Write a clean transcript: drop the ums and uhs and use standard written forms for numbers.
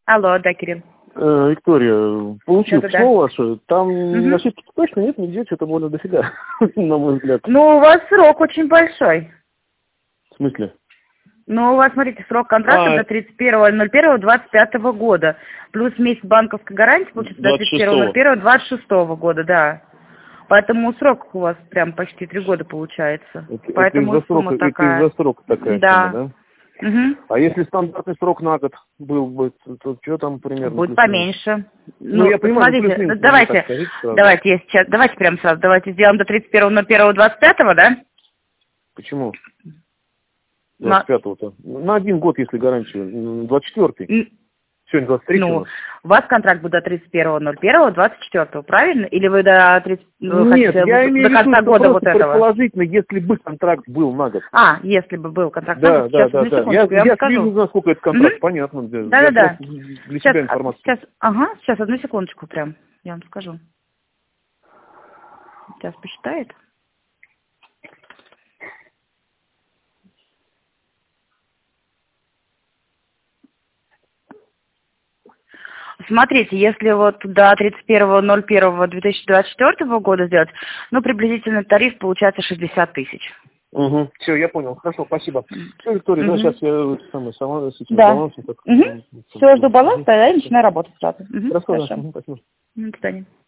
Алло, да, Кирилл. Виктория, получил Да-да-да. письмо ваше, там ошибки точно нет, нигде, что-то больно дофига, на мой взгляд. Ну, у вас срок очень большой. В смысле? Ну, у вас, смотрите, срок контракта до 31.01.25 года. Плюс месяц банковской гарантии, получается, до 31.01.26 года, да. Поэтому срок у вас прям почти 3 года получается. Это Поэтому из-за сумма срока, это такая. из-за срока такая Да. сумма, да? Угу. А если стандартный срок на год был бы, то что там примерно? Будет плюс-минус? поменьше. Ну, я понимаю, смотрите, плюс-минус, ну, давайте, скажите сразу. давайте, я сейчас, давайте прямо сразу, давайте сделаем до 31.01.25, да? Почему? На- 25-го-то. На 1 год, если гарантию. 24-й. Сегодня 23-й у Ну, нас. у вас контракт будет до 31.01.24, правильно? Или вы до 30, вы Нет, хотите я имею до в виду, конца что года вот просто этого? предположительно, если бы контракт был на год. А, если бы был контракт, Да, сейчас, да. одну секундочку, Я вам скажу. вижу, насколько это контракт, понятно. Я Да. просто для себя информацию. Сейчас, одну секундочку прям, я вам скажу. Сейчас посчитает. Смотрите, если вот до 31.01.2024 года сделать, ну, приблизительно тариф получается 60 тысяч. Угу. Все, я понял. Хорошо, спасибо. Все, Виктория, да, сейчас я сама с этим Да. балансом. Все, жду баланс, тогда и начинаю работать сразу. Хорошо, Хорошо. да. Спасибо. До свидания.